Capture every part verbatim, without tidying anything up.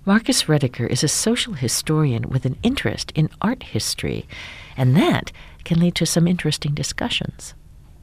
Marcus Rediker is a social historian with an interest in art history, and that can lead to some interesting discussions.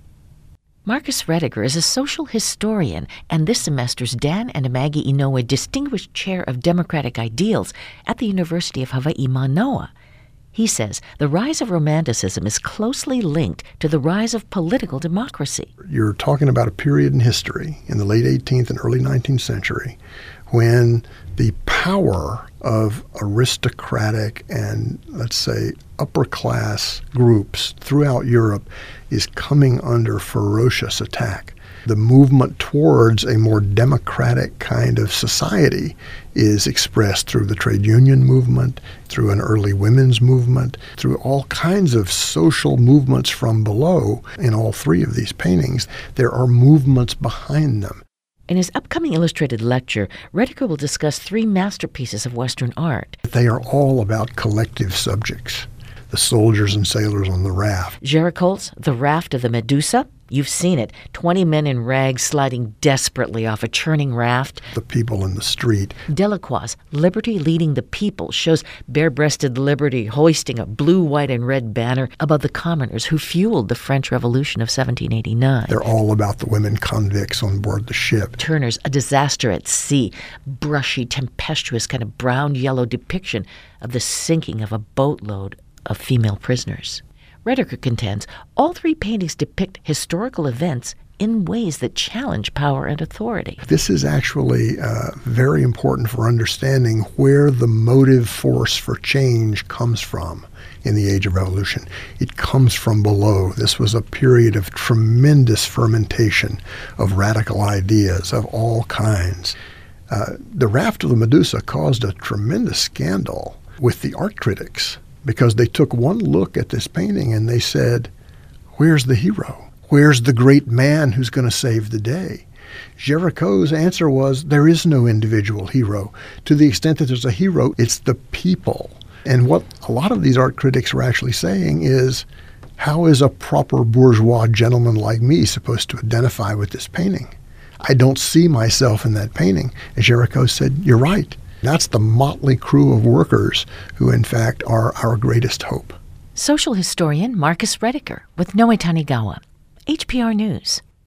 Marcus Rediker is a social historian and this semester's Dan and Maggie Inoue Distinguished Chair of Democratic Ideals at the University of Hawaii Manoa. He says the rise of Romanticism is closely linked to the rise of political democracy. You're talking about a period in history, in the late eighteenth and early nineteenth century, when the power of aristocratic and, let's say, upper-class groups throughout Europe is coming under ferocious attack. The movement towards a more democratic kind of society is expressed through the trade union movement, through an early women's movement, through all kinds of social movements from below. In all three of these paintings, there are movements behind them. In his upcoming illustrated lecture, Rediker will discuss three masterpieces of Western art. They are all about collective subjects. The soldiers and sailors on the raft. Géricault's The Raft of the Medusa. You've seen it. Twenty men in rags sliding desperately off a churning raft. The people in the street. Delacroix's Liberty Leading the People shows bare-breasted liberty hoisting a blue, white, and red banner above the commoners who fueled the French Revolution of seventeen eighty-nine. They're all about the women convicts on board the ship. Turner's A Disaster at Sea, brushy, tempestuous, kind of brown-yellow depiction of the sinking of a boatload of female prisoners. Rediker contends all three paintings depict historical events in ways that challenge power and authority. This is actually uh, very important for understanding where the motive force for change comes from in the Age of Revolution. It comes from below. This was a period of tremendous fermentation of radical ideas of all kinds. Uh, the Raft of the Medusa caused a tremendous scandal with the art critics, because they took one look at this painting and they said, where's the hero? Where's the great man who's going to save the day? Géricault's answer was, there is no individual hero. To the extent that there's a hero, it's the people. And what a lot of these art critics were actually saying is, how is a proper bourgeois gentleman like me supposed to identify with this painting? I don't see myself in that painting. And Géricault said, you're right. That's the motley crew of workers who, in fact, are our greatest hope. Social historian Marcus Rediker with Noe Tanigawa, H P R News.